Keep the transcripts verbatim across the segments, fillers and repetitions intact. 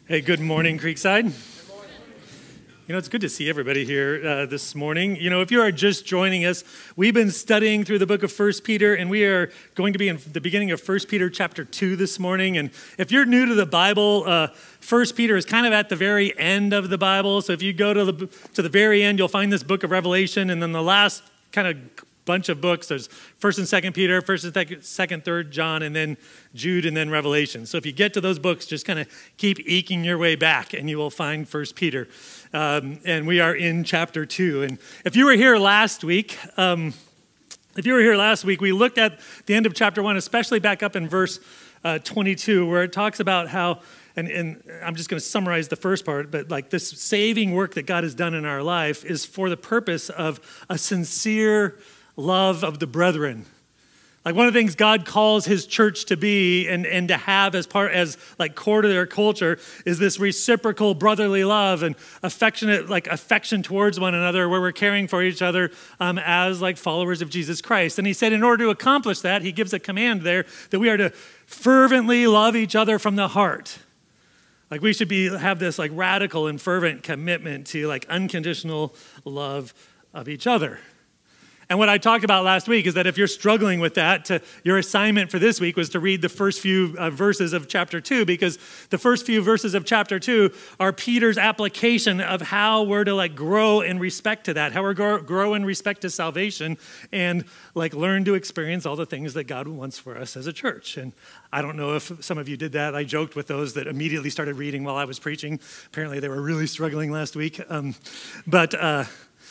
Hey, good morning, Creekside. Good morning. You know, it's good to see everybody here uh, this morning. You know, if you are just joining us, we've been studying through the book of First Peter, and we are going to be in the beginning of First Peter chapter two this morning. And if you're new to the Bible, uh, First Peter is kind of at the very end of the Bible. So if you go to the to the very end, you'll find this book of Revelation, and then the last kind of bunch of books. There's First and Second Peter, First and Second, Third John, and then Jude, and then Revelation. So if you get to those books, just kind of keep eking your way back, and you will find First Peter. Um, and we are in chapter two. And if you were here last week, um, if you were here last week, we looked at the end of chapter one, especially back up in verse uh, twenty-two, where it talks about how. And, and I'm just going to summarize the first part, but like this saving work that God has done in our life is for the purpose of a sincere love of the brethren. Like one of the things God calls his church to be and, and to have as part, as like core to their culture is this reciprocal brotherly love and affectionate, like affection towards one another where we're caring for each other um, as like followers of Jesus Christ. And he said in order to accomplish that, he gives a command there that we are to fervently love each other from the heart. Like we should be have this like radical and fervent commitment to like unconditional love of each other. And what I talked about last week is that if you're struggling with that, to, your assignment for this week was to read the first few uh, verses of chapter two, because the first few verses of chapter two are Peter's application of how we're to like grow in respect to that, how we're grow, grow in respect to salvation and like learn to experience all the things that God wants for us as a church. And I don't know if some of you did that. I joked with those that immediately started reading while I was preaching. Apparently they were really struggling last week. Um, but... Uh,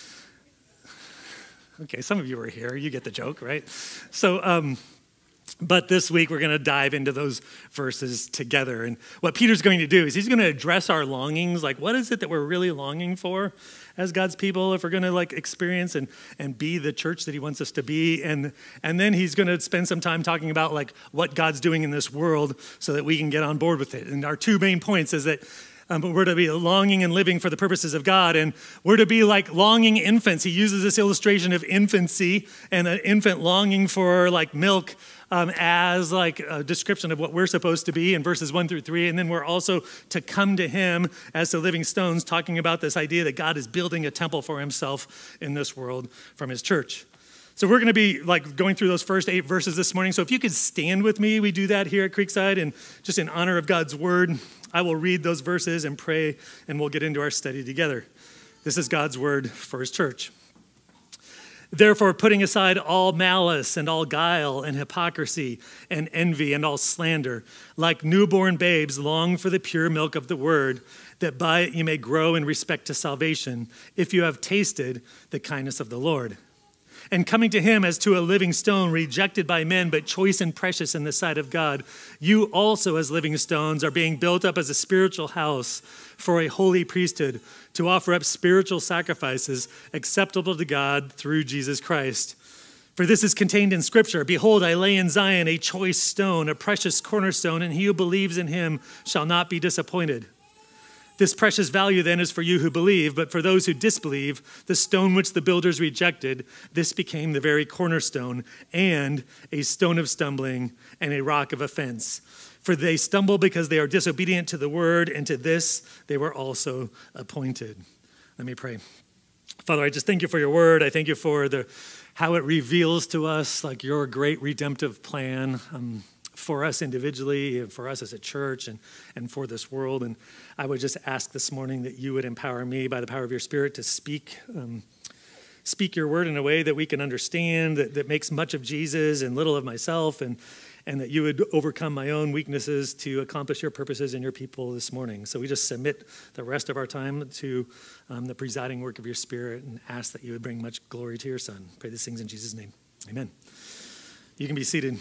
Okay, some of you were here. You get the joke, right? So, um, but this week we're going to dive into those verses together. And what Peter's going to do is he's going to address our longings. Like, what is it that we're really longing for as God's people if we're going to like experience and, and be the church that he wants us to be? And, and then he's going to spend some time talking about like what God's doing in this world so that we can get on board with it. And our two main points is that Um, but we're to be longing and living for the purposes of God. And we're to be like longing infants. He uses this illustration of infancy and an infant longing for like milk um, as like a description of what we're supposed to be in verses one through three. And then we're also to come to him as the living stones, talking about this idea that God is building a temple for himself in this world from his church. So we're going to be like going through those first eight verses this morning. So if you could stand with me, we do that here at Creekside, and just in honor of God's word, I will read those verses and pray, and we'll get into our study together. This is God's word for his church. Therefore, putting aside all malice and all guile and hypocrisy and envy and all slander, like newborn babes, long for the pure milk of the word, that by it you may grow in respect to salvation, if you have tasted the kindness of the Lord. And coming to him as to a living stone, rejected by men, but choice and precious in the sight of God, you also as living stones are being built up as a spiritual house for a holy priesthood, to offer up spiritual sacrifices acceptable to God through Jesus Christ. For this is contained in Scripture, behold, I lay in Zion a choice stone, a precious cornerstone, and he who believes in him shall not be disappointed. This precious value then is for you who believe, but for those who disbelieve, the stone which the builders rejected, this became the very cornerstone and a stone of stumbling and a rock of offense. For they stumble because they are disobedient to the word, and to this they were also appointed. Let me pray. Father, I just thank you for your word. I thank you for the how it reveals to us like your great redemptive plan. Um, for us individually, and for us as a church, and, and for this world. And I would just ask this morning that you would empower me by the power of your Spirit to speak um, speak your word in a way that we can understand, that, that makes much of Jesus and little of myself, and, and that you would overcome my own weaknesses to accomplish your purposes in your people this morning. So we just submit the rest of our time to um, the presiding work of your Spirit and ask that you would bring much glory to your Son. Pray these things in Jesus' name. Amen. You can be seated.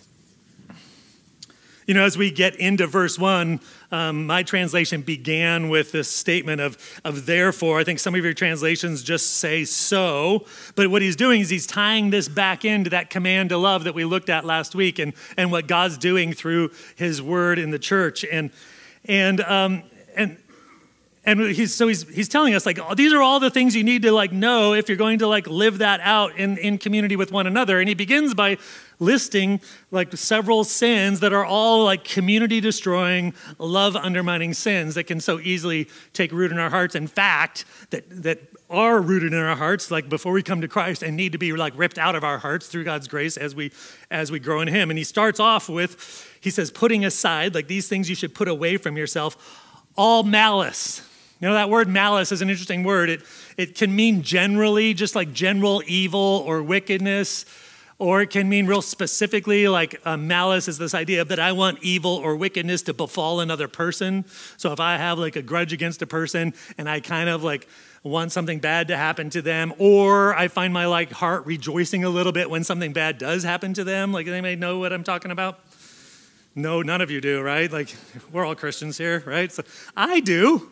You know, as we get into verse one, um, my translation began with this statement of, of therefore. I think some of your translations just say so. But what he's doing is he's tying this back into that command to love that we looked at last week, and, and what God's doing through his word in the church. And and um, and and he's so he's he's telling us like, oh, these are all the things you need to like know if you're going to like live that out in, in community with one another. And he begins by listing like several sins that are all like community destroying, love undermining sins that can so easily take root in our hearts. In fact, that, that are rooted in our hearts, like before we come to Christ, and need to be like ripped out of our hearts through God's grace as we as we grow in him. And he starts off with, he says, putting aside, like these things you should put away from yourself, all malice. You know, that word malice is an interesting word. It, it can mean generally, just like general evil or wickedness, or it can mean real specifically, like uh, malice is this idea of that I want evil or wickedness to befall another person. So if I have like a grudge against a person and I kind of like want something bad to happen to them, or I find my like heart rejoicing a little bit when something bad does happen to them. Like, anybody know what I'm talking about? No, none of you do, right? Like, we're all Christians here, right? So I do.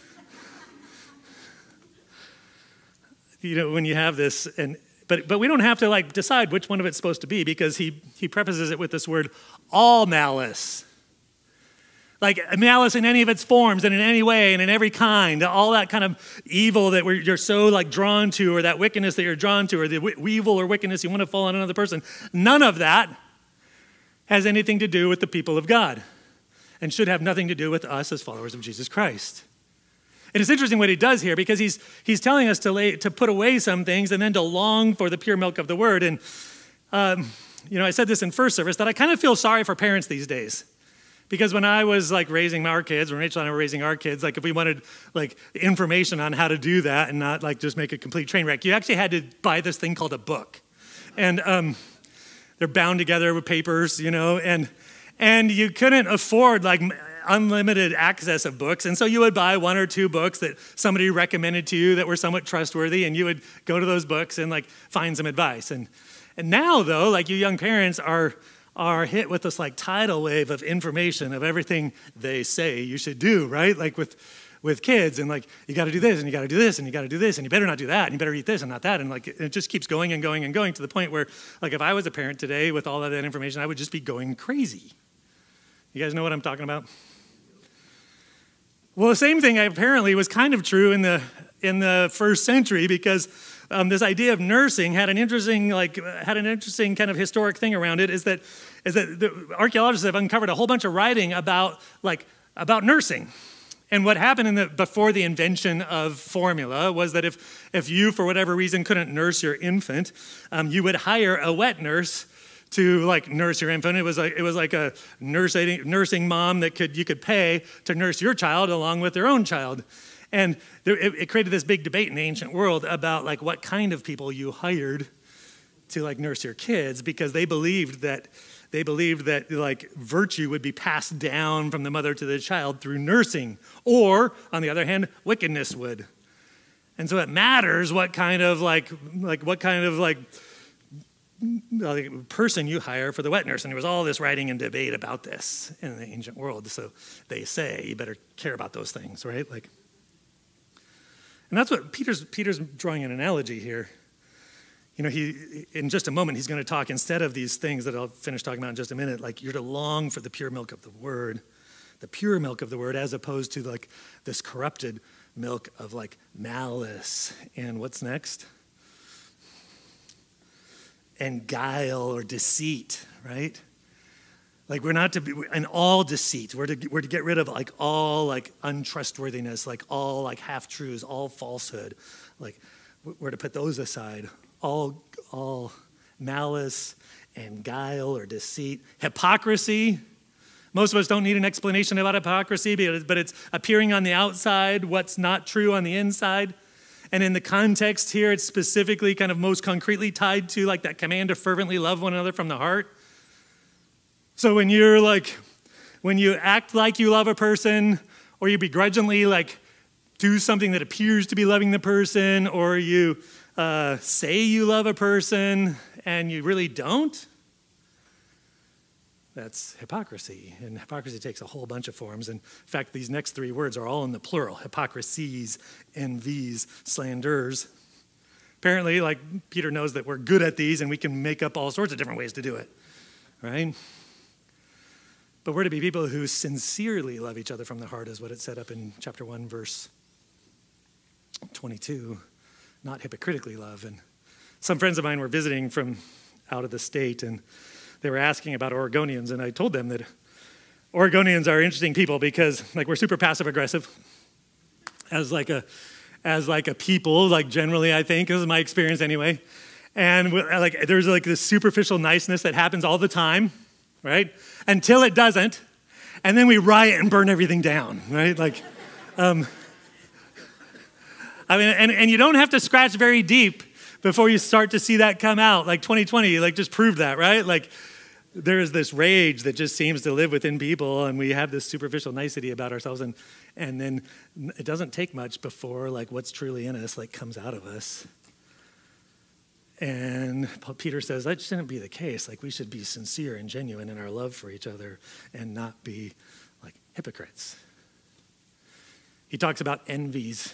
You know, when you have this, and but but we don't have to like decide which one of it's supposed to be, because he he prefaces it with this word, all malice. Like malice in any of its forms and in any way and in every kind, all that kind of evil that we're, you're so like drawn to, or that wickedness that you're drawn to, or the w- evil or wickedness you want to fall on another person. None of that has anything to do with the people of God, and should have nothing to do with us as followers of Jesus Christ. And it's interesting what he does here, because he's he's telling us to lay, to put away some things and then to long for the pure milk of the word. And um, you know, I said this in first service that I kind of feel sorry for parents these days, because when I was like raising our kids, when Rachel and I were raising our kids, like if we wanted like information on how to do that and not like just make a complete train wreck, you actually had to buy this thing called a book, and um, they're bound together with papers, you know, and and you couldn't afford like unlimited access of books. And so you would buy one or two books that somebody recommended to you that were somewhat trustworthy, and you would go to those books and like find some advice. And and now though, like you young parents are are hit with this like tidal wave of information of everything they say you should do, right? Like with with kids, and like you got to do this and you got to do this and you got to do this and you better not do that and you better eat this and not that, and like it just keeps going and going and going to the point where like if I was a parent today with all of that information, I would just be going crazy. You guys know what I'm talking about? Well, the same thing apparently was kind of true in the in the first century, because um, this idea of nursing had an interesting like had an interesting kind of historic thing around it. Is that is that the archaeologists have uncovered a whole bunch of writing about like about nursing, and what happened in the before the invention of formula was that if if you for whatever reason couldn't nurse your infant, um, you would hire a wet nurse to like nurse your infant. It was like it was like a nursing nursing mom that could you could pay to nurse your child along with their own child, and there, it, it created this big debate in the ancient world about like what kind of people you hired to like nurse your kids, because they believed that they believed that like virtue would be passed down from the mother to the child through nursing, or on the other hand, wickedness would. And so it matters what kind of like like what kind of like person you hire for the wet nurse. And there was all this writing and debate about this in the ancient world. So they say you better care about those things, right? Like, and that's what Peter's Peter's drawing an analogy here. You know, he in just a moment he's going to talk, instead of these things that I'll finish talking about in just a minute, like you're to long for the pure milk of the word, the pure milk of the word, as opposed to like this corrupted milk of like malice. And what's next? And guile or deceit, right? Like we're not to be, and all deceit. We're to, we're to get rid of like all like untrustworthiness, like all like half-truths, all falsehood. Like we're to put those aside. All, all malice and guile or deceit. Hypocrisy. Most of us don't need an explanation about hypocrisy, but it's appearing on the outside what's not true on the inside. And in the context here, it's specifically kind of most concretely tied to like that command to fervently love one another from the heart. So when you're like, when you act like you love a person, or you begrudgingly like do something that appears to be loving the person, or you uh, say you love a person and you really don't, that's hypocrisy. And hypocrisy takes a whole bunch of forms. In fact, these next three words are all in the plural: hypocrisies, envies, slanders. Apparently, like Peter knows that we're good at these and we can make up all sorts of different ways to do it, right? But we're to be people who sincerely love each other from the heart, is what it said up in chapter one, verse twenty-two. Not hypocritically love. And some friends of mine were visiting from out of the state, and they were asking about Oregonians, and I told them that Oregonians are interesting people because like we're super passive aggressive as like a as like a people, like generally I think, this is my experience anyway. And like there's like this superficial niceness that happens all the time, right? Until it doesn't. And then we riot and burn everything down, right? Like, um, I mean, and, and you don't have to scratch very deep before you start to see that come out. Like twenty twenty, like just proved that, right? Like there is this rage that just seems to live within people, and we have this superficial nicety about ourselves, and and then it doesn't take much before like what's truly in us like comes out of us. And Peter says that shouldn't be the case. Like we should be sincere and genuine in our love for each other and not be like hypocrites. He talks about envies.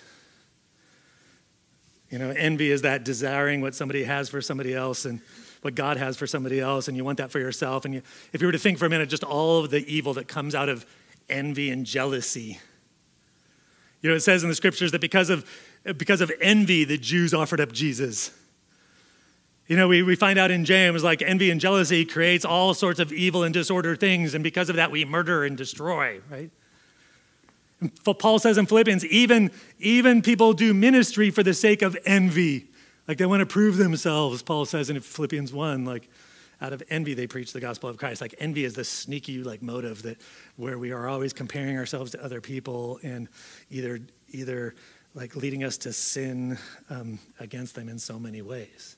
You know, envy is that desiring what somebody has for somebody else and what God has for somebody else, and you want that for yourself. And you, if you were to think for a minute, just all of the evil that comes out of envy and jealousy. You know, it says in the scriptures that because of because of envy, the Jews offered up Jesus. You know, we, we find out in James, like envy and jealousy creates all sorts of evil and disorder things, and because of that, we murder and destroy, right? And Paul says in Philippians, even, even people do ministry for the sake of envy. Like they want to prove themselves, Paul says in Philippians one, like out of envy they preach the gospel of Christ. Like envy is this sneaky like motive that where we are always comparing ourselves to other people and either either like leading us to sin um, against them in so many ways.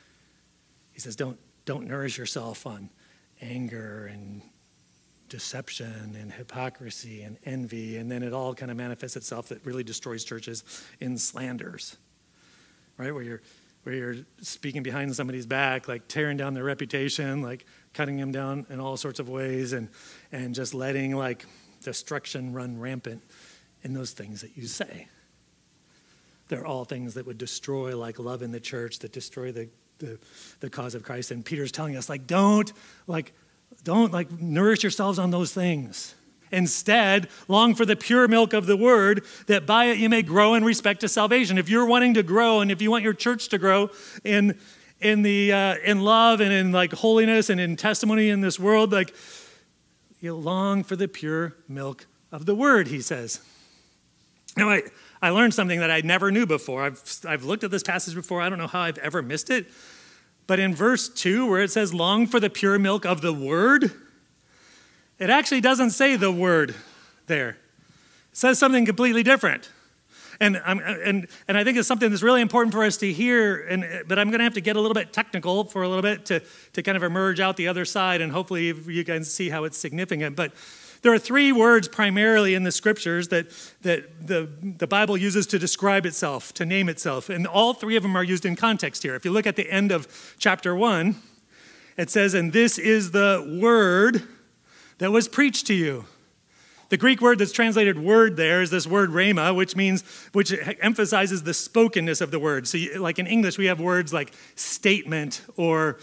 He says, don't don't nourish yourself on anger and deception and hypocrisy and envy, and then it all kind of manifests itself that really destroys churches in slanders, right? Where you're where you're speaking behind somebody's back, like tearing down their reputation, like cutting them down in all sorts of ways, and and just letting like destruction run rampant in those things that you say. They're all things that would destroy like love in the church, that destroy the The, the cause of Christ. And Peter's telling us, like, don't, like, don't, like, nourish yourselves on those things. Instead, long for the pure milk of the word, that by it you may grow in respect to salvation. If you're wanting to grow, and if you want your church to grow in in the uh, in love and in like holiness and in testimony in this world, like, you long for the pure milk of the word, he says. Now, I, I learned something that I never knew before. I've, I've looked at this passage before. I don't know how I've ever missed it. But in verse two, where it says, long for the pure milk of the word, it actually doesn't say the word there. It says something completely different. And I'm, and and I think it's something that's really important for us to hear, and but I'm going to have to get a little bit technical for a little bit to, to kind of emerge out the other side, and hopefully you guys see how it's significant. But there are three words primarily in the scriptures that, that the, the Bible uses to describe itself, to name itself. And all three of them are used in context here. If you look at the end of chapter one, it says, and this is the word that was preached to you. The Greek word that's translated word there is this word rhema, which means, which emphasizes the spokenness of the word. So you, like in English, we have words like statement or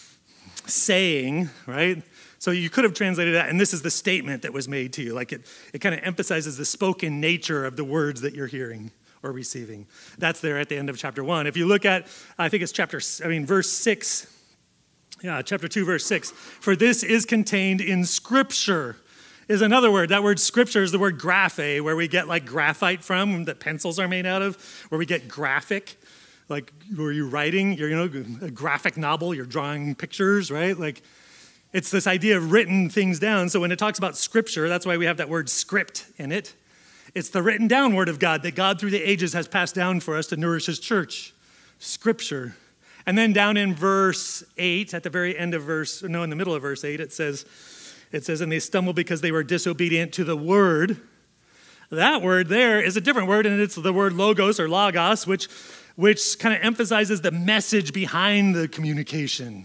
saying, right? So you could have translated that, and this is the statement that was made to you. Like it, it kind of emphasizes the spoken nature of the words that you're hearing or receiving. That's there at the end of chapter one. If you look at, I think it's chapter, I mean, verse six. Yeah, chapter two, verse six. For this is contained in Scripture, is another word. That word Scripture is the word graphe, where we get like graphite from, that pencils are made out of, where we get graphic. Like, were you writing, you're, you know, a graphic novel, you're drawing pictures, right? Like, it's this idea of written things down. So when it talks about Scripture, that's why we have that word script in it. It's the written down word of God that God through the ages has passed down for us to nourish his church. Scripture. And then down in verse eight, at the very end of verse, no, in the middle of verse eight, it says, it says, and they stumbled because they were disobedient to the word. That word there is a different word, and it's the word logos or logos, which, which kind of emphasizes the message behind the communication.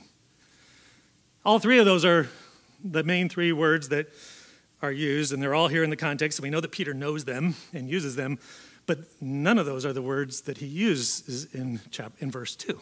All three of those are the main three words that are used, and they're all here in the context, and we know that Peter knows them and uses them, but none of those are the words that he uses in, chap- in verse two.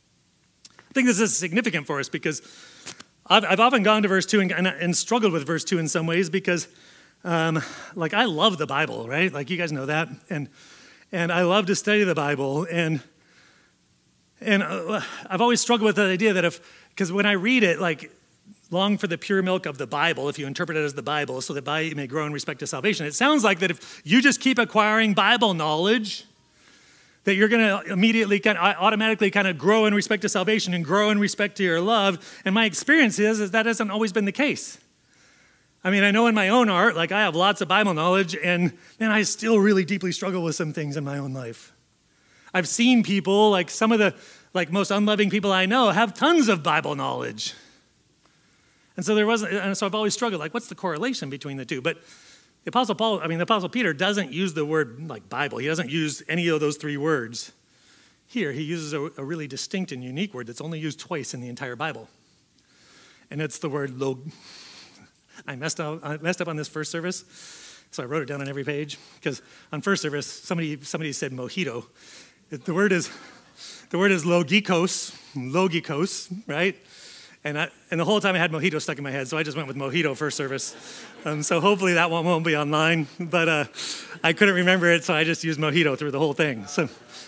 I think this is significant for us because I've, I've often gone to verse two and, and, and struggled with verse two in some ways because, um, like, I love the Bible, right? Like, you guys know that, and and I love to study the Bible, and and uh, I've always struggled with the idea that if, because when I read it, like, long for the pure milk of the Bible, if you interpret it as the Bible, so that by it you may grow in respect to salvation. It sounds like that if you just keep acquiring Bible knowledge, that you're going to immediately kind of automatically kind of grow in respect to salvation and grow in respect to your love. And my experience is, is that hasn't always been the case. I mean, I know in my own heart, like I have lots of Bible knowledge, and man, I still really deeply struggle with some things in my own life. I've seen people, like some of the like most unloving people I know, have tons of Bible knowledge. And so there wasn't, and so I've always struggled, like what's the correlation between the two? But the Apostle Paul, I mean, the Apostle Peter doesn't use the word like Bible. He doesn't use any of those three words. Here, he uses a, a really distinct and unique word that's only used twice in the entire Bible. And it's the word log. I messed up, I messed up on this first service, so I wrote it down on every page. Because on first service, somebody somebody said mojito. The word is the word is logikos, logikos, right? And I, and the whole time I had mojito stuck in my head, so I just went with mojito first service. Um, so hopefully that one won't be online. But uh, I couldn't remember it, so I just used mojito through the whole thing. So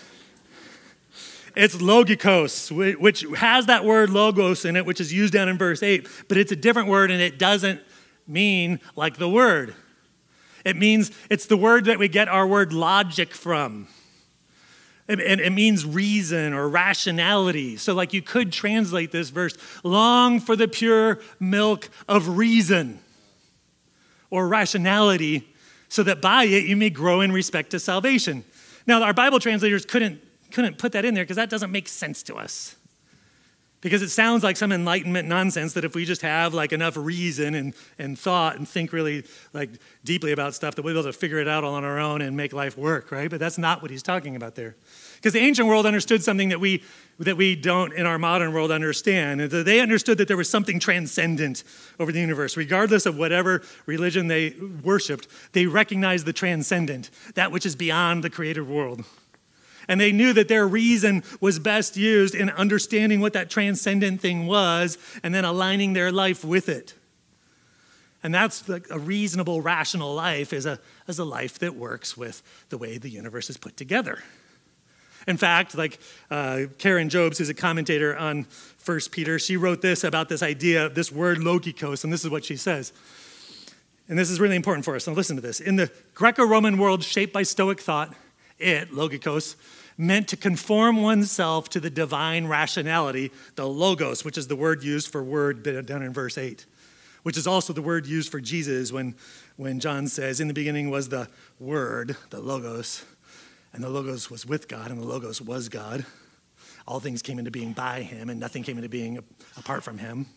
it's logikos, which has that word logos in it, which is used down in verse eight. But it's a different word, and it doesn't mean like the word. It means it's the word that we get our word logic from. And it means reason or rationality. So like you could translate this verse, long for the pure milk of reason or rationality, so that by it you may grow in respect to salvation. Now our Bible translators couldn't, couldn't put that in there because that doesn't make sense to us. Because it sounds like some enlightenment nonsense that if we just have like enough reason and, and thought and think really like deeply about stuff, that we'll be able to figure it out all on our own and make life work, right? But that's not what he's talking about there. Because the ancient world understood something that we that we don't in our modern world understand. And they understood that there was something transcendent over the universe. Regardless of whatever religion they worshiped, they recognized the transcendent, that which is beyond the created world. And they knew that their reason was best used in understanding what that transcendent thing was and then aligning their life with it. And that's like a reasonable, rational life is a, is a life that works with the way the universe is put together. In fact, like uh, Karen Jobes, who's a commentator on First Peter, she wrote this about this idea, this word logikos, and this is what she says. And this is really important for us. Now listen to this. In the Greco-Roman world shaped by Stoic thought, it, logikos, meant to conform oneself to the divine rationality, the logos, which is the word used for word down in verse eight, which is also the word used for Jesus when, when John says, in the beginning was the word, the logos, and the logos was with God, and the logos was God. All things came into being by him, and nothing came into being apart from him.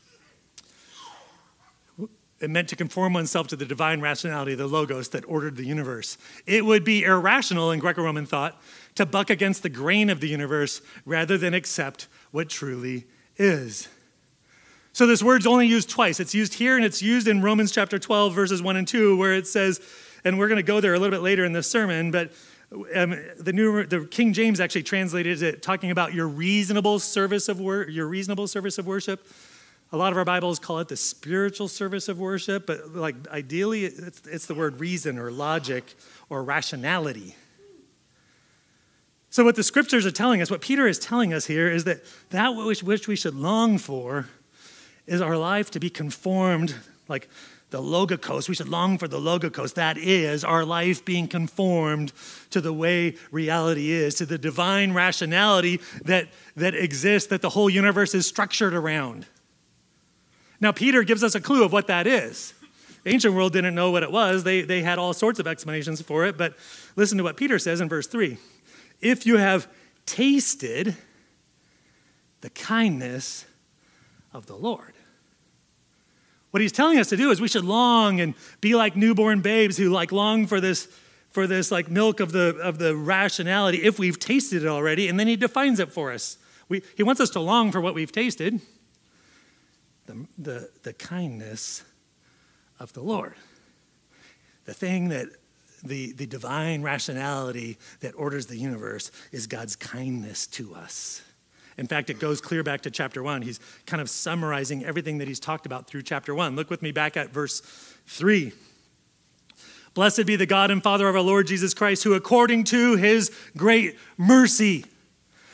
It meant to conform oneself to the divine rationality of the logos that ordered the universe. It would be irrational in Greco-Roman thought to buck against the grain of the universe rather than accept what truly is. So this word's only used twice. It's used here and it's used in Romans chapter twelve, verses one and two, where it says, and we're going to go there a little bit later in this sermon, but um, the new the King James actually translated it talking about your reasonable service of wor- your reasonable service of worship. A lot of our Bibles call it the spiritual service of worship, but like ideally it's, it's the word reason or logic or rationality. So what the scriptures are telling us, what Peter is telling us here is that that which, which we should long for is our life to be conformed, like the logikos. We should long for the logikos. That is our life being conformed to the way reality is, to the divine rationality that, that exists, that the whole universe is structured around. Now, Peter gives us a clue of what that is. The ancient world didn't know what it was. They, they had all sorts of explanations for it, but listen to what Peter says in verse three. If you have tasted the kindness of the Lord. What he's telling us to do is we should long and be like newborn babes who like long for this, for this like milk of the, of the rationality if we've tasted it already, and then he defines it for us. We, he wants us to long for what we've tasted. The, the, the kindness of the Lord. The thing that, the, the divine rationality that orders the universe is God's kindness to us. In fact, it goes clear back to chapter one. He's kind of summarizing everything that he's talked about through chapter one. Look with me back at verse three. Blessed be the God and Father of our Lord Jesus Christ, who according to his great mercy.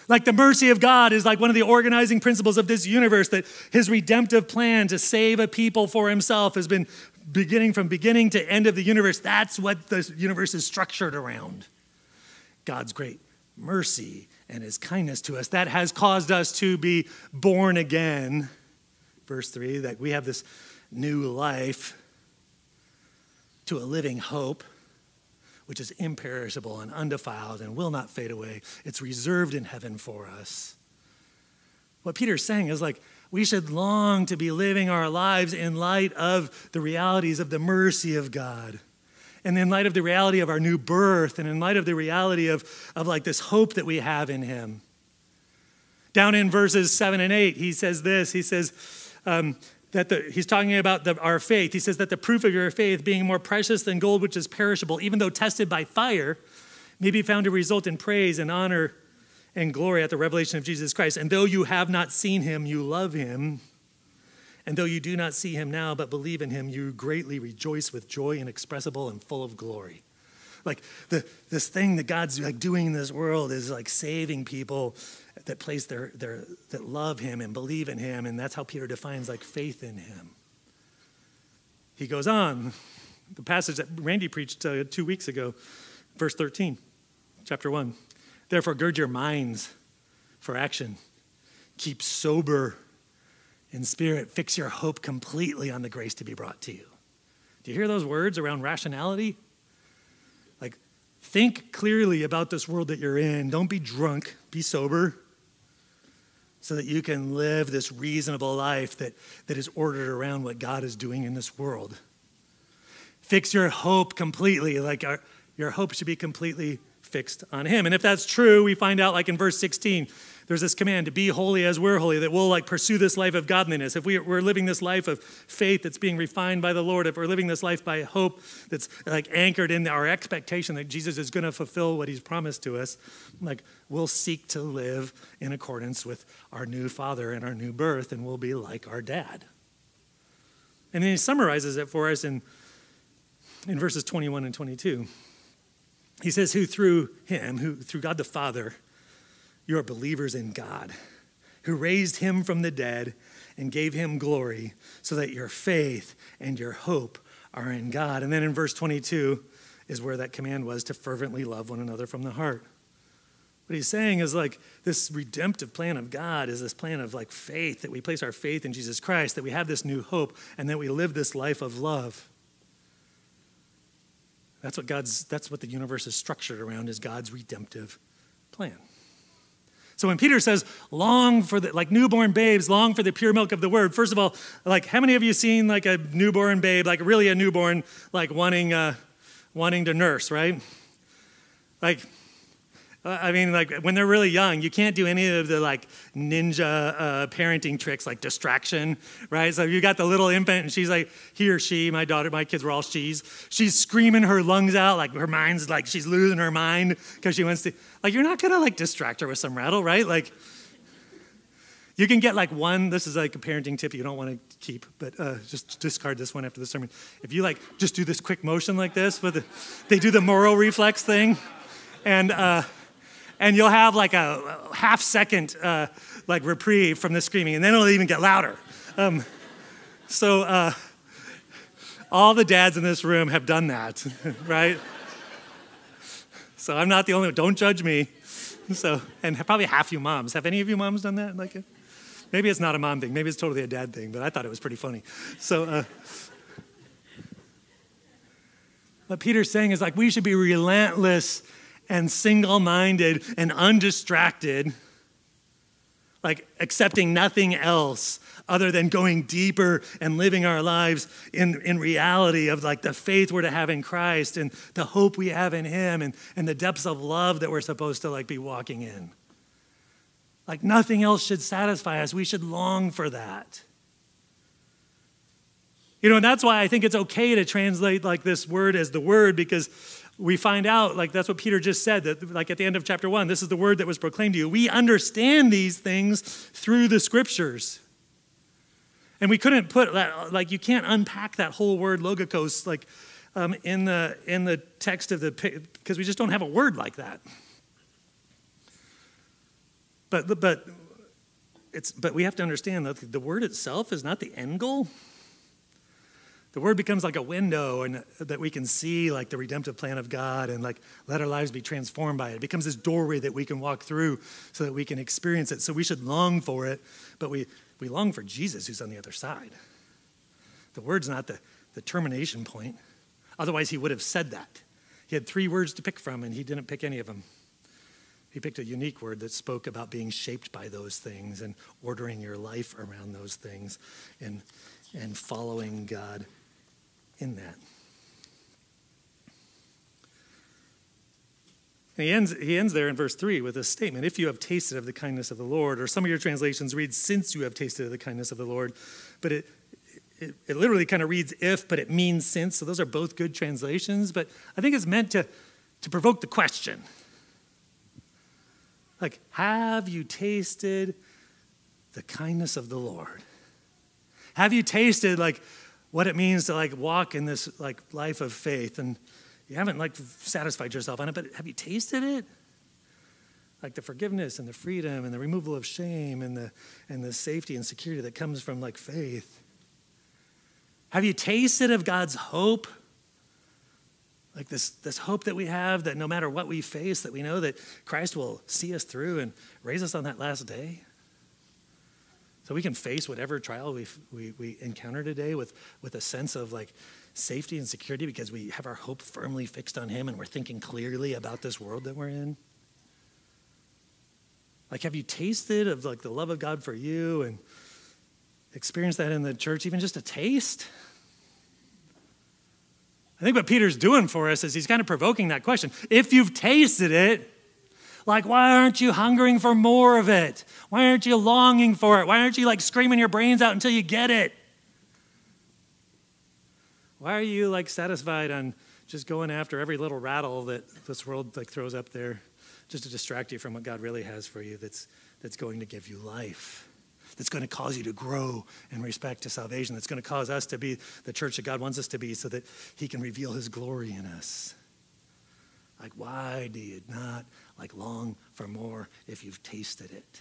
Like the mercy of God is like one of the organizing principles of this universe, that his redemptive plan to save a people for himself has been beginning from beginning to end of the universe. That's what the universe is structured around. God's great mercy and his kindness to us. That has caused us to be born again. Verse three, that we have this new life to a living hope, which is imperishable and undefiled and will not fade away. It's reserved in heaven for us. What Peter's saying is like, we should long to be living our lives in light of the realities of the mercy of God. And in light of the reality of our new birth, and in light of the reality of, of like this hope that we have in him. Down in verses seven and eight, he says this, he says, um, that the, he's talking about the, our faith. He says that the proof of your faith, being more precious than gold, which is perishable, even though tested by fire, may be found to result in praise and honor and glory at the revelation of Jesus Christ. And though you have not seen him, you love him. And though you do not see him now, but believe in him, you greatly rejoice with joy inexpressible and full of glory. Like the, this thing that God's like doing in this world is like saving people that place their, their, that love him and believe in him. And that's how Peter defines like faith in him. He goes on, the passage that Randy preached uh, two weeks ago, verse thirteen, chapter one. Therefore, gird your minds for action. Keep sober in spirit. Fix your hope completely on the grace to be brought to you. Do you hear those words around rationality? Like, think clearly about this world that you're in. Don't be drunk. Be sober so that you can live this reasonable life that, that is ordered around what God is doing in this world. Fix your hope completely. Like, our, your hope should be completely fixed on him. And if that's true, we find out like in verse sixteen, there's this command to be holy as we're holy, that we'll like pursue this life of godliness. If we, we're living this life of faith that's being refined by the Lord, if we're living this life by hope that's like anchored in our expectation that Jesus is going to fulfill what he's promised to us, like we'll seek to live in accordance with our new Father and our new birth, and we'll be like our dad. And then he summarizes it for us in, in verses twenty-one and twenty-two. He says, who through him, who through God the Father, you are believers in God, who raised him from the dead and gave him glory, so that your faith and your hope are in God. And then in verse twenty-two is where that command was to fervently love one another from the heart. What he's saying is like this redemptive plan of God is this plan of like faith, that we place our faith in Jesus Christ, that we have this new hope, and that we live this life of love. That's what God's, that's what the universe is structured around, is God's redemptive plan. So when Peter says, long for the, like newborn babes, long for the pure milk of the word, first of all, like how many of you seen like a newborn babe, like really a newborn, like wanting, uh, wanting to nurse, right? Like, I mean, like when they're really young, you can't do any of the like ninja uh, parenting tricks like distraction, right? So you got the little infant and she's like, he or she, my daughter, my kids were all she's, she's screaming her lungs out, like her mind's like she's losing her mind because she wants to, like you're not gonna like distract her with some rattle, right? Like you can get like one, this is like a parenting tip you don't want to keep, but uh, just discard this one after the sermon. If you like just do this quick motion like this, with the, they do the Moro reflex thing, and uh, And you'll have like a half second uh, like reprieve from the screaming, and then it'll even get louder. Um, so uh, all the dads in this room have done that, right? So I'm not the only one. Don't judge me. So, and probably half you moms. Have any of you moms done that? Like, maybe it's not a mom thing. Maybe it's totally a dad thing. But I thought it was pretty funny. So. Uh, what Peter's saying is like we should be relentless and single-minded and undistracted, like accepting nothing else other than going deeper and living our lives in, in reality of like the faith we're to have in Christ and the hope we have in him and, and the depths of love that we're supposed to like be walking in. Like nothing else should satisfy us. We should long for that. You know, and that's why I think it's okay to translate like this word as the word, because we find out, like that's what Peter just said, that like at the end of chapter one, this is the word that was proclaimed to you. We understand these things through the scriptures. And we couldn't put that, like you can't unpack that whole word logikos like um, in the in the text of the, because we just don't have a word like that. But but it's but we have to understand that the word itself is not the end goal. The word becomes like a window and that we can see like the redemptive plan of God and like let our lives be transformed by it. It becomes this doorway that we can walk through so that we can experience it. So we should long for it, but we, we long for Jesus who's on the other side. The word's not the, the termination point. Otherwise, he would have said that. He had three words to pick from and he didn't pick any of them. He picked a unique word that spoke about being shaped by those things and ordering your life around those things and, and following God in that. And he ends, he ends there in verse three with a statement, if you have tasted of the kindness of the Lord, or some of your translations read, since you have tasted of the kindness of the Lord. But it, it, it literally kind of reads if, but it means since. So those are both good translations. But I think it's meant to, to provoke the question. Like, have you tasted the kindness of the Lord? Have you tasted, like, what it means to like walk in this like life of faith, and you haven't like satisfied yourself on it, but have you tasted it? Like the forgiveness and the freedom and the removal of shame and the and the safety and security that comes from like faith. Have you tasted of God's hope? Like this, this hope that we have that no matter what we face, that we know that Christ will see us through and raise us on that last day. So we can face whatever trial we we we encounter today with, with a sense of like safety and security because we have our hope firmly fixed on him and we're thinking clearly about this world that we're in. Like, have you tasted of like the love of God for you and experienced that in the church, even just a taste? I think what Peter's doing for us is he's kind of provoking that question. If you've tasted it, like, why aren't you hungering for more of it? Why aren't you longing for it? Why aren't you like screaming your brains out until you get it? Why are you like satisfied on just going after every little rattle that this world like throws up there just to distract you from what God really has for you that's that's going to give you life, that's going to cause you to grow in respect to salvation, that's going to cause us to be the church that God wants us to be so that he can reveal his glory in us. Like, why do you not like long for more if you've tasted it?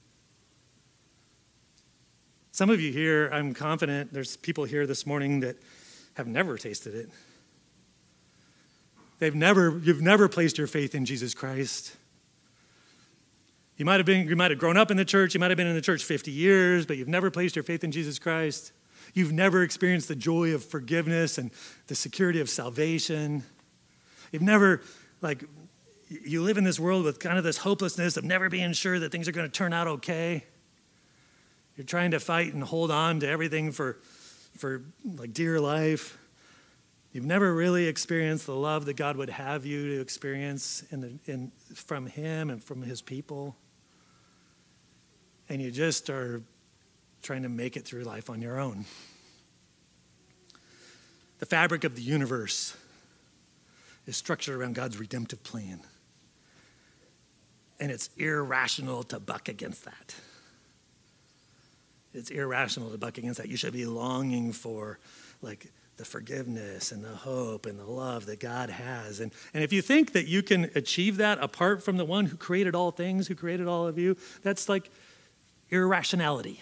Some of you here, I'm confident there's people here this morning that have never tasted it. They've never, you've never placed your faith in Jesus Christ. You might have been, you might have grown up in the church, you might have been in the church fifty years, but you've never placed your faith in Jesus Christ. You've never experienced the joy of forgiveness and the security of salvation. You've never, like, you live in this world with kind of this hopelessness of never being sure that things are going to turn out okay. You're trying to fight and hold on to everything for, for like dear life. You've never really experienced the love that God would have you to experience in the, in, from him and from his people. And you just are trying to make it through life on your own. The fabric of the universe is structured around God's redemptive plan. And it's irrational to buck against that. It's irrational to buck against that. You should be longing for like the forgiveness and the hope and the love that God has. And, and if you think that you can achieve that apart from the one who created all things, who created all of you, that's like irrationality.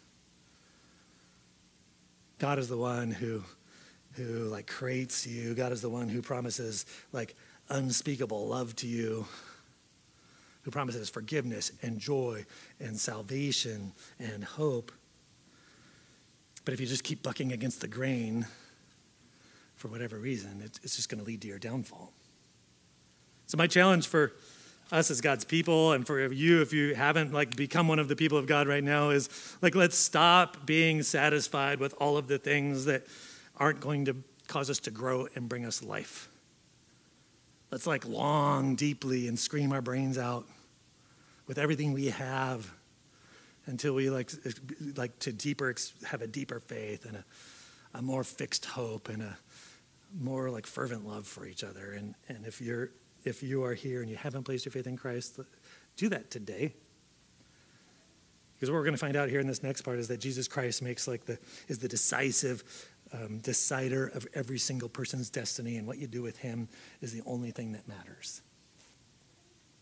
God is the one who, who like creates you. God is the one who promises like unspeakable love to you, who promises forgiveness and joy and salvation and hope. But if you just keep bucking against the grain for whatever reason, it's just going to lead to your downfall. So my challenge for us as God's people and for you, if you haven't like become one of the people of God right now, is like, let's stop being satisfied with all of the things that aren't going to cause us to grow and bring us life. Let's like long deeply and scream our brains out with everything we have until we like like to deeper have a deeper faith and a, a more fixed hope and a more like fervent love for each other. And and if you're if you are here and you haven't placed your faith in Christ, do that today. Because what we're going to find out here in this next part is that Jesus Christ makes like the is the decisive um, decider of every single person's destiny, and what you do with him is the only thing that matters.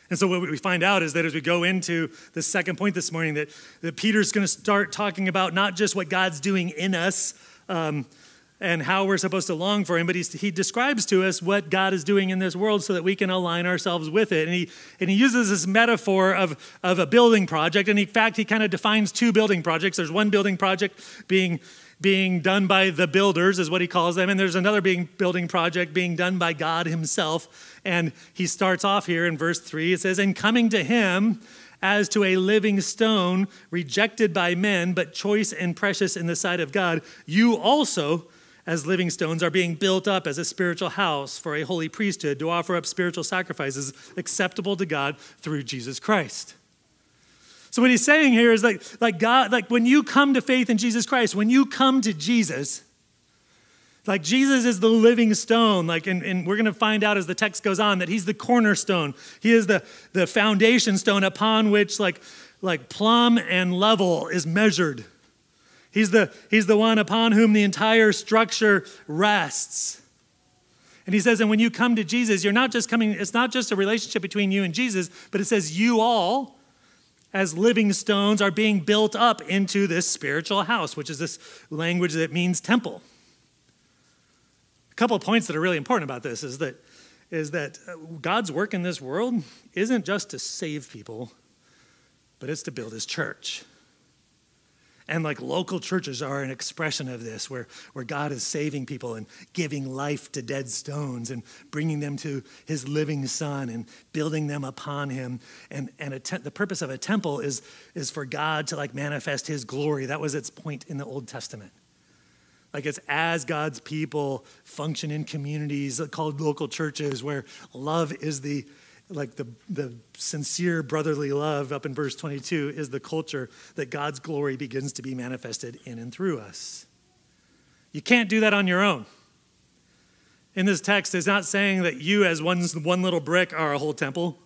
And so what we find out is that as we go into the second point this morning, that, that Peter's going to start talking about not just what God's doing in us um, and how we're supposed to long for him, but he's, he describes to us what God is doing in this world so that we can align ourselves with it. And he and he uses this metaphor of, of a building project. And in fact, he kind of defines two building projects. There's one building project being being done by the builders, is what he calls them. And there's another being building project being done by God himself. And he starts off here in verse three. It says, "And coming to him as to a living stone, rejected by men, but choice and precious in the sight of God, you also, as living stones, are being built up as a spiritual house for a holy priesthood to offer up spiritual sacrifices acceptable to God through Jesus Christ." So what he's saying here is like, like God, like when you come to faith in Jesus Christ, when you come to Jesus, like Jesus is the living stone, like, and, and we're going to find out as the text goes on that he's the cornerstone. He is the, the foundation stone upon which like, like plumb and level is measured. He's the, he's the one upon whom the entire structure rests. And he says, and when you come to Jesus, you're not just coming, it's not just a relationship between you and Jesus, but it says you all, as living stones, are being built up into this spiritual house, which is this language that means temple. A couple of points that are really important about this is that, is that God's work in this world isn't just to save people, but it's to build his church. And like local churches are an expression of this, where, where God is saving people and giving life to dead stones and bringing them to his living son and building them upon him. And, and a te- the purpose of a temple is, is for God to like manifest his glory. That was its point in the Old Testament. Like it's as God's people function in communities called local churches where love is the Like the, the sincere brotherly love up in verse twenty-two is the culture that God's glory begins to be manifested in and through us. You can't do that on your own. In this text, it's not saying that you as one, one little brick are a whole temple.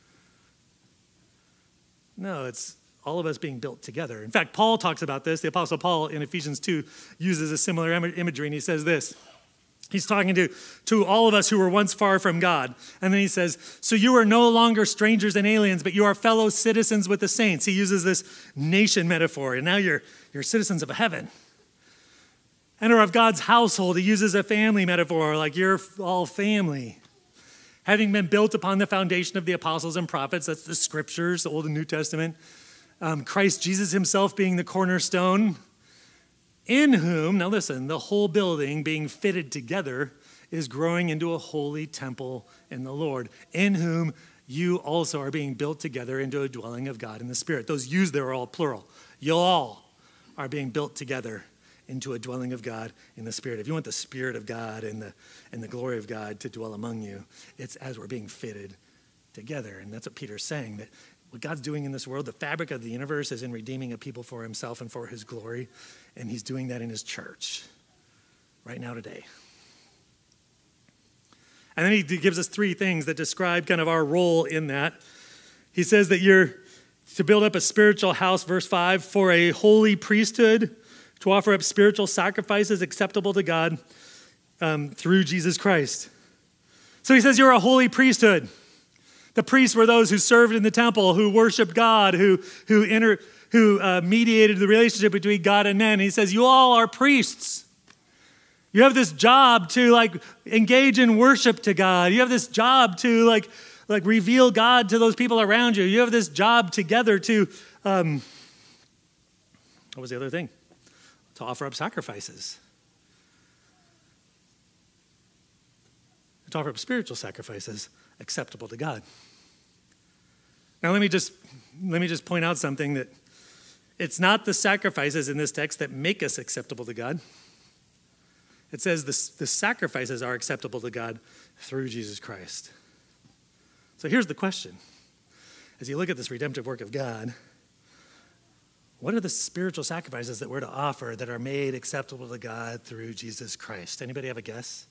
No, it's all of us being built together. In fact, Paul talks about this. The Apostle Paul in Ephesians two uses a similar imagery, and he says this. He's talking to, to all of us who were once far from God. And then he says, so you are no longer strangers and aliens, but you are fellow citizens with the saints. He uses this nation metaphor. And now you're, you're citizens of heaven. And are of God's household. He uses a family metaphor, like you're all family. Having been built upon the foundation of the apostles and prophets, that's the scriptures, the Old and New Testament. Um, Christ Jesus himself being the cornerstone. In whom, now listen, the whole building being fitted together is growing into a holy temple in the Lord, in whom you also are being built together into a dwelling of God in the Spirit. Those used there are all plural. You all are being built together into a dwelling of God in the Spirit. If you want the Spirit of God and the, and the glory of God to dwell among you, it's as we're being fitted together. And that's what Peter's saying, that what God's doing in this world, the fabric of the universe is in redeeming a people for himself and for his glory. And he's doing that in his church right now today. And then he gives us three things that describe kind of our role in that. He says that you're to build up a spiritual house, verse five, for a holy priesthood, to offer up spiritual sacrifices acceptable to God um, through Jesus Christ. So he says you're a holy priesthood. The priests were those who served in the temple, who worshiped God, who who inter, who uh, mediated the relationship between God and men. He says, you all are priests. You have this job to like engage in worship to God. You have this job to like, like reveal God to those people around you. You have this job together to, um, what was the other thing? To offer up sacrifices. To offer up spiritual sacrifices acceptable to God. Now let me just let me just point out something, that it's not the sacrifices in this text that make us acceptable to God. It says the, the sacrifices are acceptable to God through Jesus Christ. So here's the question. As you look at this redemptive work of God, what are the spiritual sacrifices that we're to offer that are made acceptable to God through Jesus Christ? Anybody have a guess?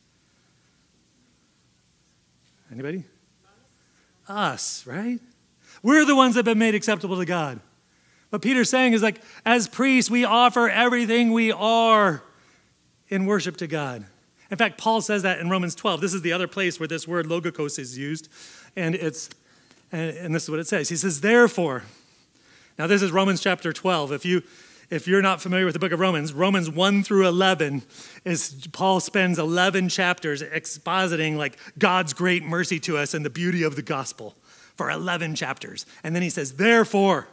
Anybody? Us, right? We're the ones that have been made acceptable to God. What Peter's saying is like, as priests, we offer everything we are in worship to God. In fact, Paul says that in Romans twelve. This is the other place where this word logikos is used. And it's And, and this is what it says. He says, therefore, now this is Romans chapter twelve. If you If you're not familiar with the book of Romans, Romans one through eleven is Paul spends eleven chapters expositing like God's great mercy to us and the beauty of the gospel for eleven chapters. And then he says, therefore,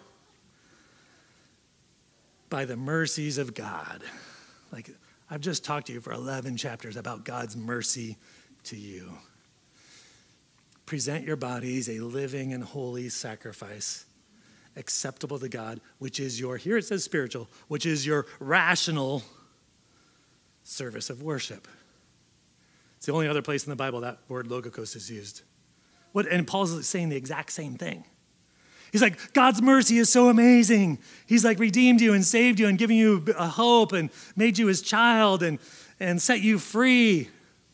by the mercies of God. Like I've just talked to you for eleven chapters about God's mercy to you. Present your bodies a living and holy sacrifice, acceptable to God, which is your, here it says spiritual, which is your rational service of worship. It's the only other place in the Bible that word logikos is used. What, and Paul's saying the exact same thing. He's like, God's mercy is so amazing. He's like redeemed you and saved you and given you a hope and made you his child and, and set you free.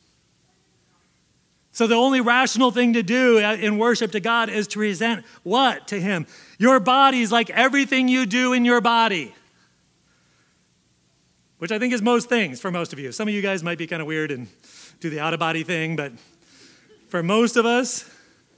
So the only rational thing to do in worship to God is to present what to him? Your bodies, like everything you do in your body. Which I think is most things for most of you. Some of you guys might be kind of weird and do the out-of-body thing, but for most of us,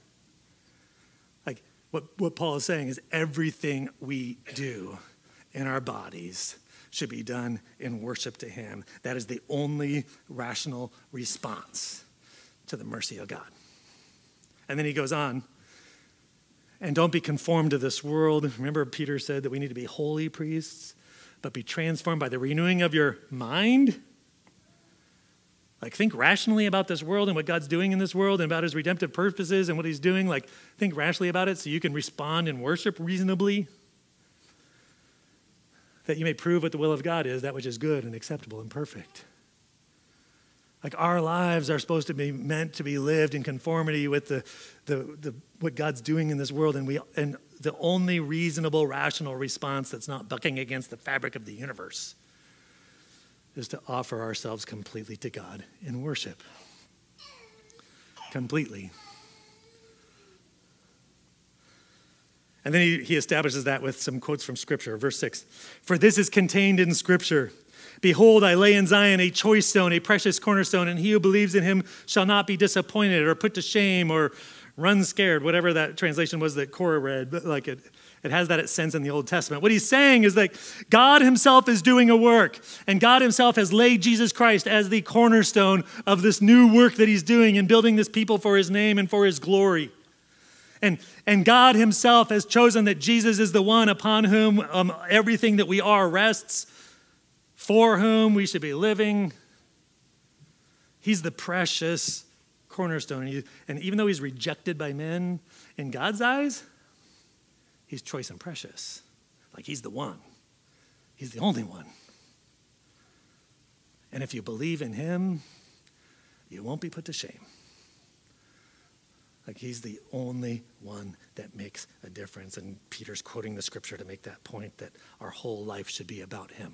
like what, what Paul is saying is everything we do in our bodies should be done in worship to him. That is the only rational response to the mercy of God. And then he goes on, and don't be conformed to this world. Remember Peter said that we need to be holy priests, but be transformed by the renewing of your mind. Like think rationally about this world and what God's doing in this world and about his redemptive purposes and what he's doing. Like think rationally about it so you can respond and worship reasonably. That you may prove what the will of God is, that which is good and acceptable and perfect. Like our lives are supposed to be meant to be lived in conformity with the, the, the what God's doing in this world. And we and the only reasonable, rational response that's not bucking against the fabric of the universe is to offer ourselves completely to God in worship. Completely. And then he, he establishes that with some quotes from Scripture. Verse six, for this is contained in Scripture. Behold, I lay in Zion a choice stone, a precious cornerstone, and he who believes in him shall not be disappointed or put to shame or run scared, whatever that translation was that Cora read. But like it, it has that sense in the Old Testament. What he's saying is that God himself is doing a work, and God himself has laid Jesus Christ as the cornerstone of this new work that he's doing in building this people for his name and for his glory. And, and God himself has chosen that Jesus is the one upon whom um, everything that we are rests, for whom we should be living. He's the precious cornerstone. And, he, and even though he's rejected by men, in God's eyes, he's choice and precious. Like he's the one. He's the only one. And if you believe in him, you won't be put to shame. Like he's the only one that makes a difference. And Peter's quoting the scripture to make that point that our whole life should be about him.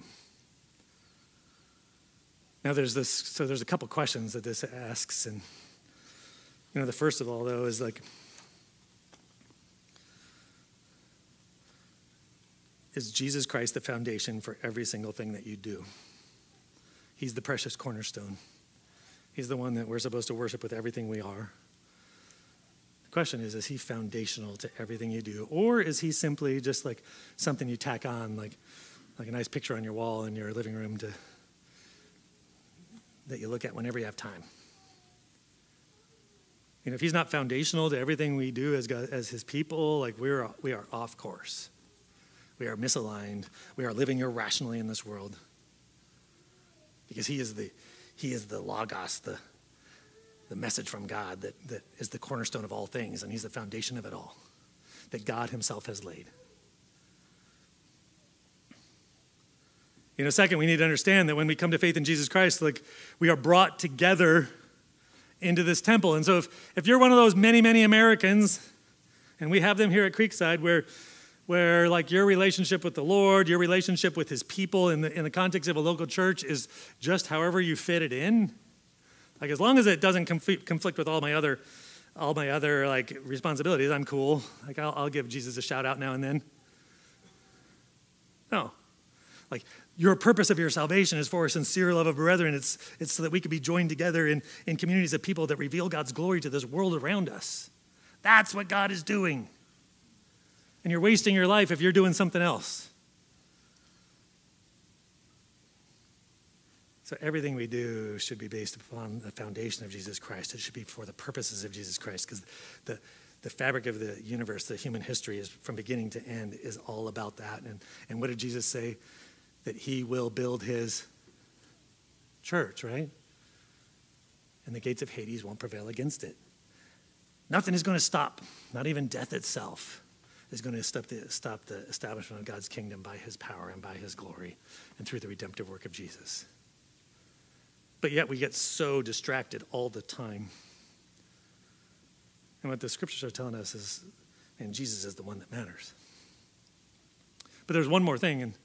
Now there's this, so there's a couple questions that this asks. And, you know, the first of all, though, is like, is Jesus Christ the foundation for every single thing that you do? He's the precious cornerstone. He's the one that we're supposed to worship with everything we are. The question is, is he foundational to everything you do? Or is he simply just like something you tack on, like, like a nice picture on your wall in your living room to that you look at whenever you have time? You know, if he's not foundational to everything we do as God, as his people, like we're we are off course. We are misaligned. We are living irrationally in this world. Because he is the he is the logos, the the message from God that, that is the cornerstone of all things, and he's the foundation of it all, that God himself has laid. You know, second, we need to understand that when we come to faith in Jesus Christ, like we are brought together into this temple. And so if, if you're one of those many, many Americans, and we have them here at Creekside, where where like your relationship with the Lord, your relationship with his people in the in the context of a local church is just however you fit it in, like as long as it doesn't conflict, conflict with all my other all my other like responsibilities, I'm cool. Like I'll, I'll give Jesus a shout out now and then. No, like your purpose of your salvation is for a sincere love of brethren. It's it's so that we could be joined together in, in communities of people that reveal God's glory to this world around us. That's what God is doing. And you're wasting your life if you're doing something else. So everything we do should be based upon the foundation of Jesus Christ. It should be for the purposes of Jesus Christ, because the, the fabric of the universe, the human history, is from beginning to end is all about that. And, and what did Jesus say? That he will build his church, right? And the gates of Hades won't prevail against it. Nothing is going to stop, not even death itself, is going to stop the, stop the establishment of God's kingdom by his power and by his glory and through the redemptive work of Jesus. But yet we get so distracted all the time. And what the scriptures are telling us is, and Jesus is the one that matters. But there's one more thing, and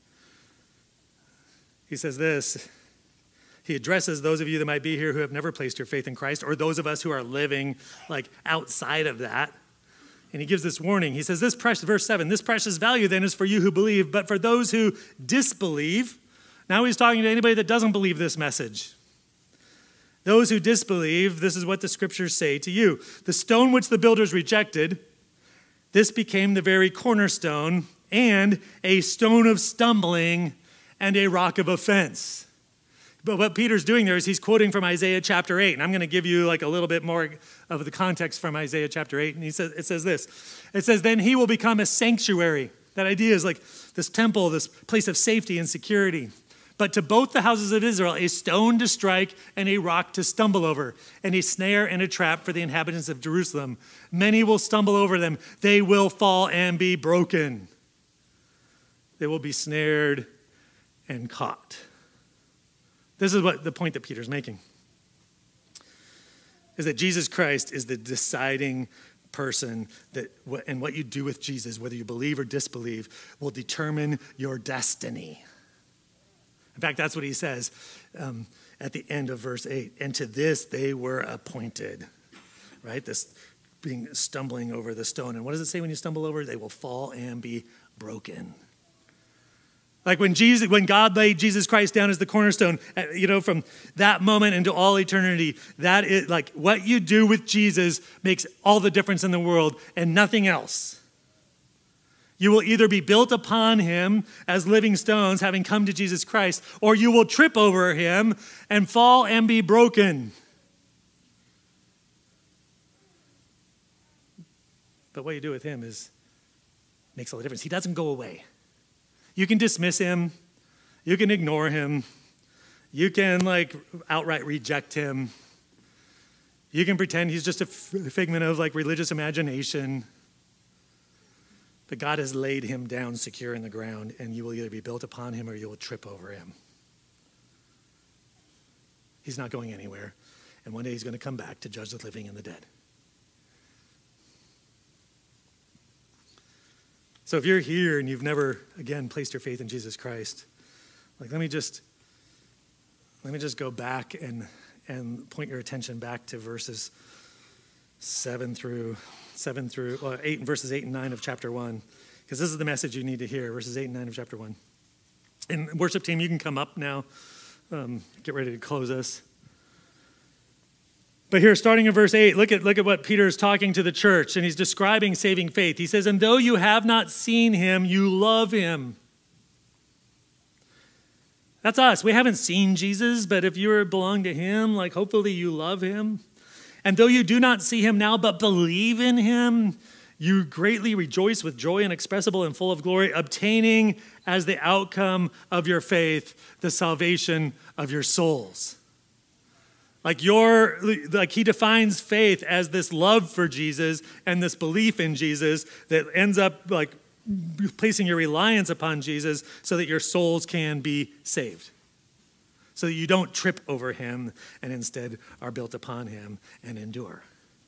he says this. He addresses those of you that might be here who have never placed your faith in Christ, or those of us who are living like outside of that. And he gives this warning. He says, this precious, verse seven, this precious value then is for you who believe, but for those who disbelieve. Now he's talking to anybody that doesn't believe this message. Those who disbelieve, this is what the scriptures say to you. The stone which the builders rejected, this became the very cornerstone and a stone of stumbling and a rock of offense. But what Peter's doing there is he's quoting from Isaiah chapter eight. And I'm going to give you like a little bit more of the context from Isaiah chapter eight. And he says, it says this. It says, then he will become a sanctuary. That idea is like this temple, this place of safety and security. But to both the houses of Israel, a stone to strike and a rock to stumble over, and a snare and a trap for the inhabitants of Jerusalem. Many will stumble over them. They will fall and be broken. They will be snared and caught. This is what the point that Peter's making, is that Jesus Christ is the deciding person that, and what you do with Jesus, whether you believe or disbelieve, will determine your destiny. In fact, that's what he says um, at the end of verse eight. And to this they were appointed, right? This being stumbling over the stone. And what does it say when you stumble over? They will fall and be broken. Like when Jesus, when God laid Jesus Christ down as the cornerstone, you know, from that moment into all eternity, that is like what you do with Jesus makes all the difference in the world and nothing else. You will either be built upon him as living stones, having come to Jesus Christ, or you will trip over him and fall and be broken. But what you do with him is makes all the difference. He doesn't go away. You can dismiss him. You can ignore him. You can like outright reject him. You can pretend he's just a figment of like religious imagination. But God has laid him down secure in the ground, and you will either be built upon him or you will trip over him. He's not going anywhere. And one day he's going to come back to judge the living and the dead. So if you're here and you've never, again, placed your faith in Jesus Christ, like let me just, let me just go back and, and point your attention back to verses seven through seven through well, eight, verses eight and nine of chapter one, because this is the message you need to hear. Verses eight and nine of chapter one. And worship team, you can come up now. Um, get ready to close us. But here, starting in verse eight, look at look at what Peter is talking to the church, and he's describing saving faith. He says, "And though you have not seen him, you love him." That's us. We haven't seen Jesus, but if you belong to him, like hopefully you love him. And though you do not see him now, but believe in him, you greatly rejoice with joy inexpressible and full of glory, obtaining as the outcome of your faith the salvation of your souls. Like your, like he defines faith as this love for Jesus and this belief in Jesus that ends up like placing your reliance upon Jesus so that your souls can be saved. So that you don't trip over him and instead are built upon him and endure.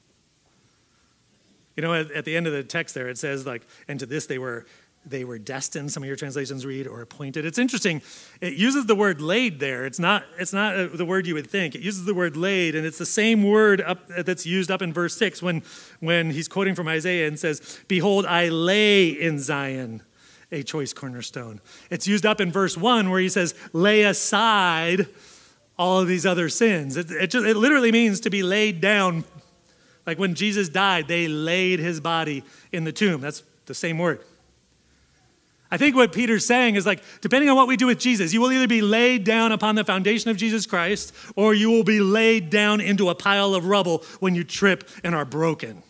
You know, at, at the end of the text there, it says like, and to this they were they were destined, some of your translations read, or appointed. It's interesting. It uses the word laid there. It's not, it's not the word you would think. It uses the word laid, and it's the same word up, that's used up in verse six when, when he's quoting from Isaiah and says, "Behold, I lay in Zion a choice cornerstone." It's used up in verse one where he says, "Lay aside all of these other sins." It, it, just, it literally means to be laid down Like when Jesus died, they laid his body in the tomb. That's the same word. I think what Peter's saying is like, depending on what we do with Jesus, you will either be laid down upon the foundation of Jesus Christ, or you will be laid down into a pile of rubble when you trip and are broken.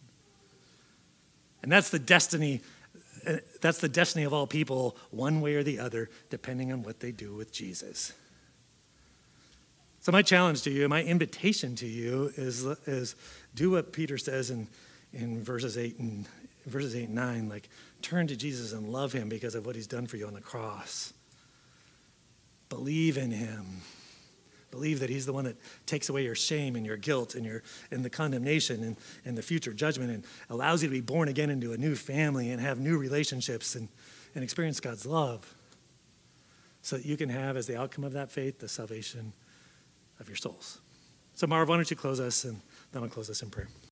And that's the destiny, that's the destiny of all people, one way or the other, depending on what they do with Jesus. So my challenge to you, my invitation to you is, is do what Peter says in, in verses eight and verses eight and nine, like turn to Jesus and love him because of what he's done for you on the cross. Believe in him. Believe that he's the one that takes away your shame and your guilt and your and the condemnation and, and the future judgment and allows you to be born again into a new family and have new relationships and, and experience God's love so that you can have as the outcome of that faith the salvation of your souls. So Marv, why don't you close us, and then I'll close us in prayer.